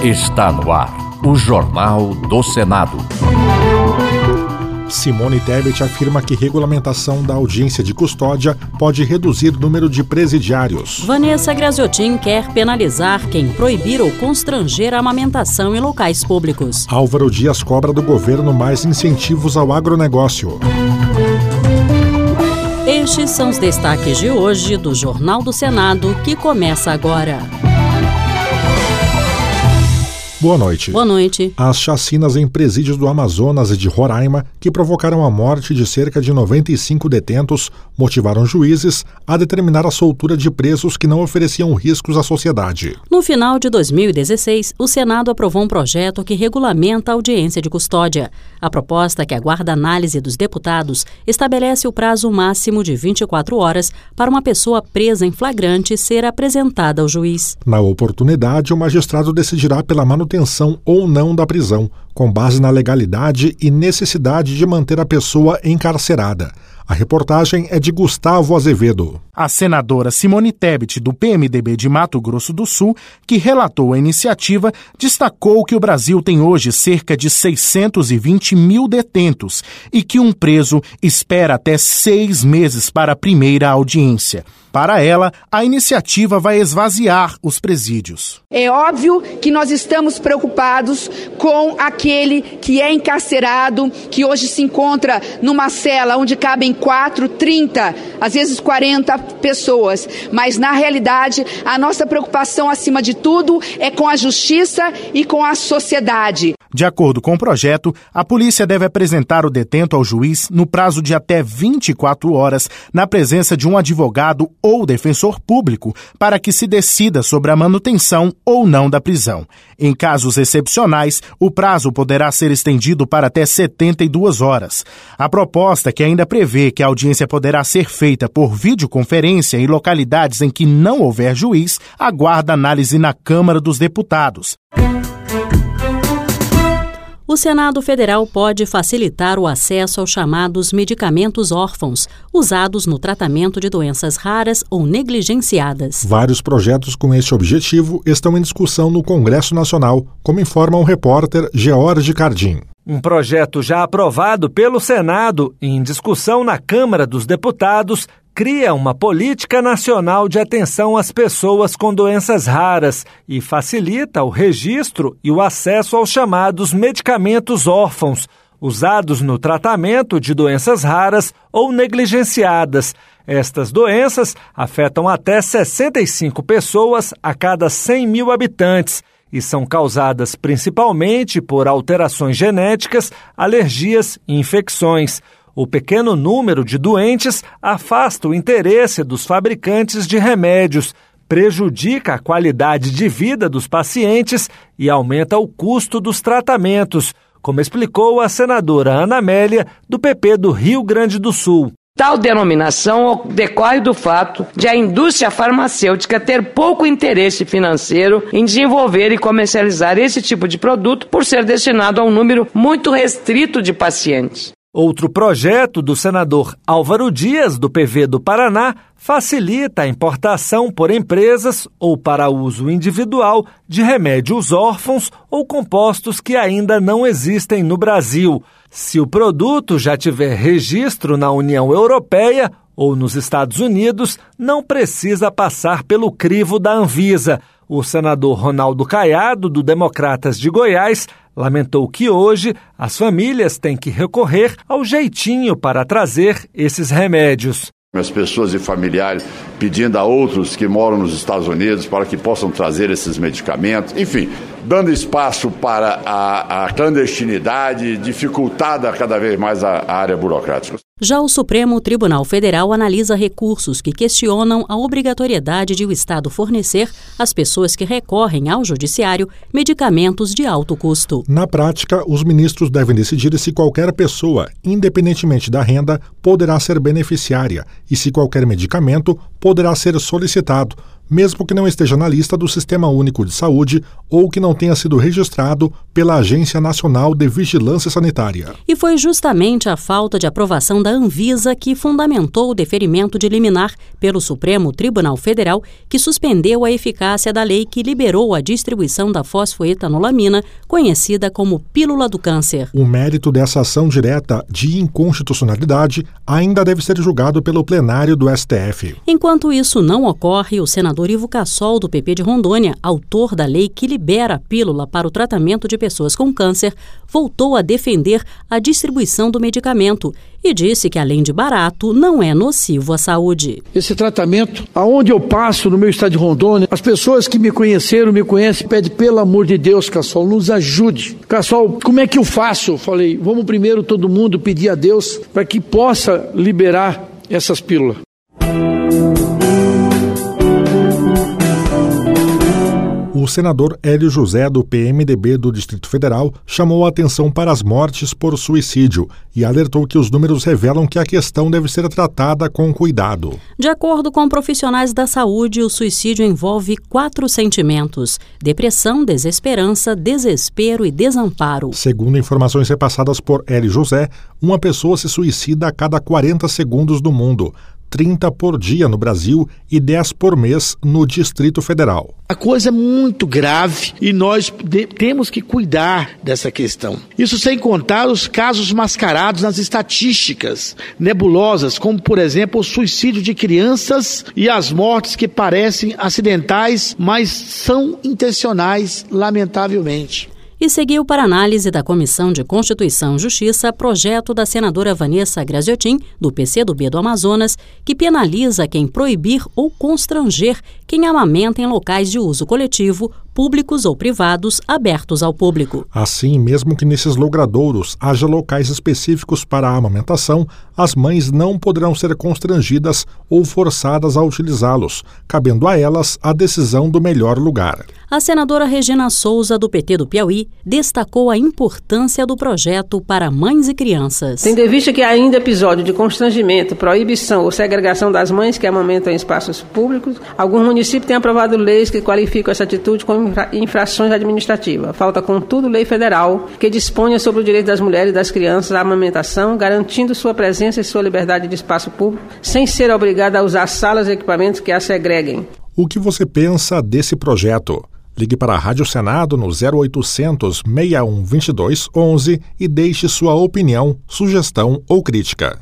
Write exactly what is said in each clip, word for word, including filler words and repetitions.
Está no ar, o Jornal do Senado. Simone Tebet afirma que regulamentação da audiência de custódia pode reduzir o número de presidiários. Vanessa Graziotin quer penalizar quem proibir ou constranger a amamentação em locais públicos. Álvaro Dias cobra do governo mais incentivos ao agronegócio. Estes são os destaques de hoje do Jornal do Senado, que começa agora. Boa noite. Boa noite. As chacinas em presídios do Amazonas e de Roraima, que provocaram a morte de cerca de noventa e cinco detentos, motivaram juízes a determinar a soltura de presos que não ofereciam riscos à sociedade. No final de dois mil e dezesseis, o Senado aprovou um projeto que regulamenta a audiência de custódia. A proposta, que aguarda análise dos deputados, estabelece o prazo máximo de vinte e quatro horas para uma pessoa presa em flagrante ser apresentada ao juiz. Na oportunidade, o magistrado decidirá pela manutenção ou não da prisão, com base na legalidade e necessidade de manter a pessoa encarcerada. A reportagem é de Gustavo Azevedo. A senadora Simone Tebet, do P M D B de Mato Grosso do Sul, que relatou a iniciativa, destacou que o Brasil tem hoje cerca de seiscentos e vinte mil detentos e que um preso espera até seis meses para a primeira audiência. Para ela, a iniciativa vai esvaziar os presídios. É óbvio que nós estamos preocupados com aquele que é encarcerado, que hoje se encontra numa cela onde cabem quatro, trinta, às vezes quarenta pessoas. Mas, na realidade, a nossa preocupação, acima de tudo, é com a justiça e com a sociedade. De acordo com o projeto, a polícia deve apresentar o detento ao juiz no prazo de até vinte e quatro horas, na presença de um advogado ou defensor público, para que se decida sobre a manutenção ou não da prisão. Em casos excepcionais, o prazo poderá ser estendido para até setenta e duas horas. A proposta, que ainda prevê que a audiência poderá ser feita por videoconferência em localidades em que não houver juiz, aguarda análise na Câmara dos Deputados. O Senado Federal pode facilitar o acesso aos chamados medicamentos órfãos, usados no tratamento de doenças raras ou negligenciadas. Vários projetos com esse objetivo estão em discussão no Congresso Nacional, como informa o repórter George Cardim. Um projeto já aprovado pelo Senado e em discussão na Câmara dos Deputados cria uma política nacional de atenção às pessoas com doenças raras e facilita o registro e o acesso aos chamados medicamentos órfãos, usados no tratamento de doenças raras ou negligenciadas. Estas doenças afetam até sessenta e cinco pessoas a cada cem mil habitantes e são causadas principalmente por alterações genéticas, alergias e infecções. O pequeno número de doentes afasta o interesse dos fabricantes de remédios, prejudica a qualidade de vida dos pacientes e aumenta o custo dos tratamentos, como explicou a senadora Ana Amélia, do P P do Rio Grande do Sul. Tal denominação decorre do fato de a indústria farmacêutica ter pouco interesse financeiro em desenvolver e comercializar esse tipo de produto por ser destinado a um número muito restrito de pacientes. Outro projeto do senador Álvaro Dias, do P V do Paraná, facilita a importação por empresas ou para uso individual de remédios órfãos ou compostos que ainda não existem no Brasil. Se o produto já tiver registro na União Europeia ou nos Estados Unidos, não precisa passar pelo crivo da Anvisa. O senador Ronaldo Caiado, do Democratas de Goiás, lamentou que hoje as famílias têm que recorrer ao jeitinho para trazer esses remédios. As pessoas e familiares pedindo a outros que moram nos Estados Unidos para que possam trazer esses medicamentos, enfim, dando espaço para a, a clandestinidade, dificultada cada vez mais a, a área burocrática. Já o Supremo Tribunal Federal analisa recursos que questionam a obrigatoriedade de o Estado fornecer às pessoas que recorrem ao judiciário medicamentos de alto custo. Na prática, os ministros devem decidir se qualquer pessoa, independentemente da renda, poderá ser beneficiária e se qualquer medicamento poderá ser solicitado, mesmo que não esteja na lista do Sistema Único de Saúde ou que não tenha sido registrado pela Agência Nacional de Vigilância Sanitária. E foi justamente a falta de aprovação da Anvisa que fundamentou o deferimento de liminar pelo Supremo Tribunal Federal, que suspendeu a eficácia da lei que liberou a distribuição da fosfoetanolamina, conhecida como pílula do câncer. O mérito dessa ação direta de inconstitucionalidade ainda deve ser julgado pelo plenário do S T F. Enquanto isso não ocorre, o senador Ivo Cassol, do P P de Rondônia, autor da lei que libera a pílula para o tratamento de pessoas com câncer, voltou a defender a distribuição do medicamento e disse que, além de barato, não é nocivo à saúde. Esse tratamento, aonde eu passo no meu estado de Rondônia, as pessoas que me conheceram, me conhecem, pedem, pelo amor de Deus, Cassol, nos ajude. Cassol, como é que eu faço? Eu falei, vamos primeiro todo mundo pedir a Deus para que possa liberar essas pílulas. O senador Hélio José, do P M D B do Distrito Federal, chamou a atenção para as mortes por suicídio e alertou que os números revelam que a questão deve ser tratada com cuidado. De acordo com profissionais da saúde, o suicídio envolve quatro sentimentos: depressão, desesperança, desespero e desamparo. Segundo informações repassadas por Hélio José, uma pessoa se suicida a cada quarenta segundos no mundo, trinta por dia no Brasil e dez por mês no Distrito Federal. A coisa é muito grave e nós de- temos que cuidar dessa questão. Isso sem contar os casos mascarados nas estatísticas nebulosas, como, por exemplo, o suicídio de crianças e as mortes que parecem acidentais, mas são intencionais, lamentavelmente. E seguiu para análise da Comissão de Constituição e Justiça projeto da senadora Vanessa Graziotin, do P C do B do Amazonas, que penaliza quem proibir ou constranger quem amamenta em locais de uso coletivo, públicos ou privados, abertos ao público. Assim, mesmo que nesses logradouros haja locais específicos para a amamentação, as mães não poderão ser constrangidas ou forçadas a utilizá-los, cabendo a elas a decisão do melhor lugar. A senadora Regina Souza, do P T do Piauí, destacou a importância do projeto para mães e crianças. Tendo em vista que há ainda episódio de constrangimento, proibição ou segregação das mães que amamentam em espaços públicos, alguns municípios têm aprovado leis que qualificam essa atitude como infra- infrações administrativas. Falta, contudo, lei federal que disponha sobre o direito das mulheres e das crianças à amamentação, garantindo sua presença e sua liberdade de espaço público, sem ser obrigada a usar salas e equipamentos que a segreguem. O que você pensa desse projeto? Ligue para a Rádio Senado no zero oitocentos, seis um dois dois, onze e deixe sua opinião, sugestão ou crítica.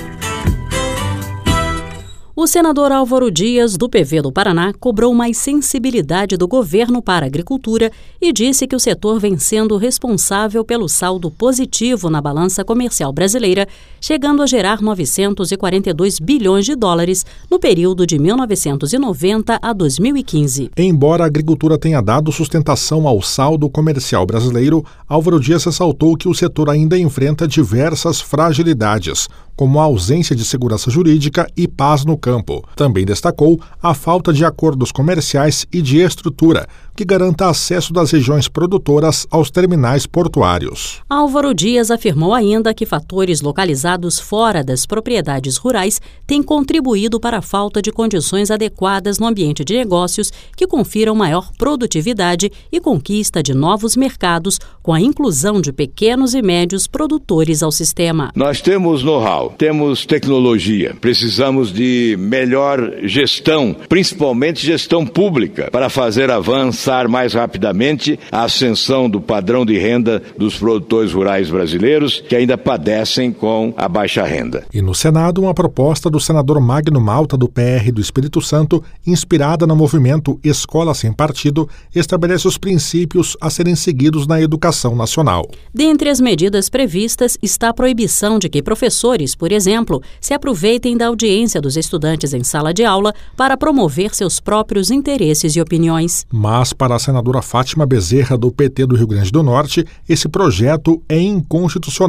O senador Álvaro Dias, do P V do Paraná, cobrou mais sensibilidade do governo para a agricultura e disse que o setor vem sendo responsável pelo saldo positivo na balança comercial brasileira, chegando a gerar novecentos e quarenta e dois bilhões de dólares no período de mil novecentos e noventa a dois mil e quinze. Embora a agricultura tenha dado sustentação ao saldo comercial brasileiro, Álvaro Dias ressaltou que o setor ainda enfrenta diversas fragilidades, como a ausência de segurança jurídica e paz no campo. Também destacou a falta de acordos comerciais e de estrutura que garanta acesso das regiões produtoras aos terminais portuários. Álvaro Dias afirmou ainda que fatores localizados fora das propriedades rurais têm contribuído para a falta de condições adequadas no ambiente de negócios que confiram maior produtividade e conquista de novos mercados com a inclusão de pequenos e médios produtores ao sistema. Nós temos know-how, temos tecnologia, precisamos de melhor gestão, principalmente gestão pública, para fazer avançar mais rapidamente a ascensão do padrão de renda dos produtores rurais brasileiros que ainda padecem com a baixa renda. E no Senado, uma proposta do senador Magno Malta, do P R do Espírito Santo, inspirada no movimento Escola Sem Partido, estabelece os princípios a serem seguidos na educação nacional. Dentre as medidas previstas está a proibição de que professores, por exemplo, se aproveitem da audiência dos estudantes em sala de aula para promover seus próprios interesses e opiniões. Mas, para a senadora Fátima Bezerra, do P T do Rio Grande do Norte, esse projeto é inconstitucional,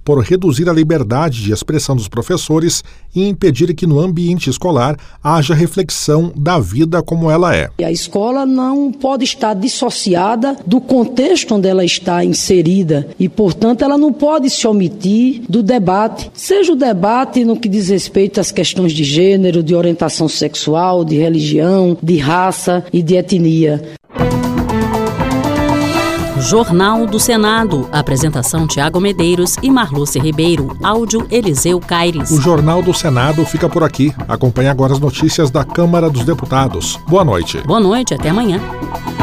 por reduzir a liberdade de expressão dos professores e impedir que no ambiente escolar haja reflexão da vida como ela é. A escola não pode estar dissociada do contexto onde ela está inserida e, portanto, ela não pode se omitir do debate, seja o debate no que diz respeito às questões de gênero, de orientação sexual, de religião, de raça e de etnia. Jornal do Senado. Apresentação Tiago Medeiros e Marluce Ribeiro. Áudio Eliseu Caires. O Jornal do Senado fica por aqui. Acompanhe agora as notícias da Câmara dos Deputados. Boa noite. Boa noite, até amanhã.